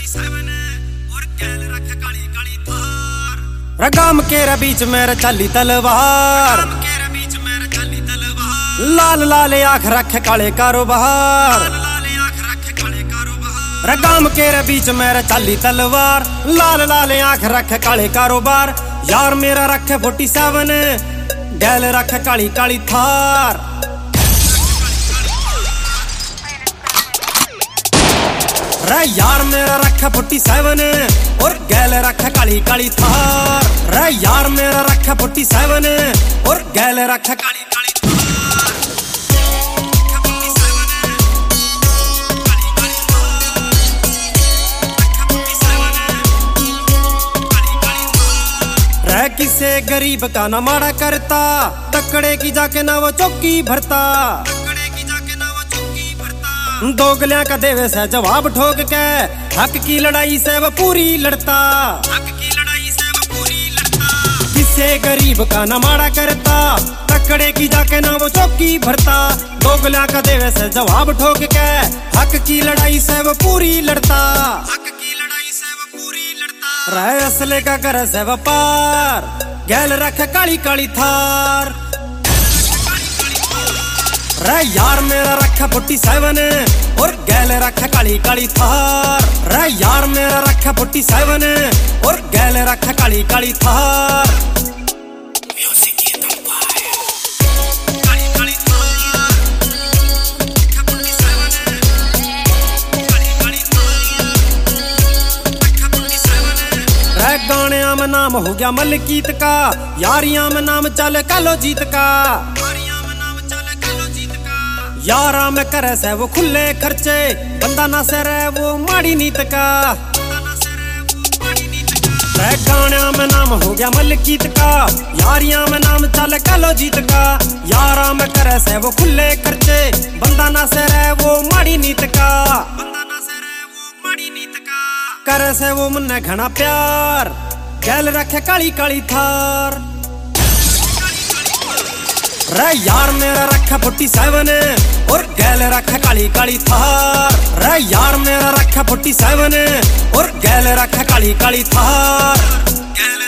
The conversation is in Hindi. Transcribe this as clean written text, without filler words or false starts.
रगाम के बीच में चली तलवार, लाल लाल आँख रखे काले कारोबार। रगाम के बीच में चली तलवार, लाल लाल आँख रखे काले कारोबार। यार मेरा रखे 47, गैल रखे काली काली थार। रे यार मेरा रखा 47 और गैल रखा काली काली थार। रे यार मेरा रखा 47 और गैल रखा काली काली थार। रे किसे गरीब का ना माड़ा करता, तकड़े की जाके ना वो चौकी भरता। दोगलियां का देवे से जवाब ठोक के, हक की लड़ाई से वो पूरी लड़ता। किसे गरीब का न माड़ा करता, तकड़े की जाके ना वो चौकी भरता। दोगलियां का देवे से जवाब ठोक के, हक की लड़ाई से वो पूरी लड़ता। रहे असले का कर से व्यापार, गैल रखे काली काली थार। रे यार मेरा रखा 47 और गैल रखा काली काली थार। रे यार मेरा रखा 47 और गैल रखा काली काली थार। रे गानिया में नाम हो गया मलकीत का, यारियां में नाम चल कालो जीत का। यारा में करे से वो खुले खर्चे, बंदा ना से रहे वो माड़ी नीत का। गानिया में नाम हो गया मलकीत का, यारियां में नाम चल कालो जीत का। यारा में करे से वो खुले खर्चे, बंदा ना से रहे वो माड़ी नीत का। करे से वो मुन्ने घना प्यार, गैल रखे काली काली थार। रे यार मेरा रखा 47 और गैल रखा काली काली थार। रे यार मेरा रखा 47 और गैल रखा काली काली थार।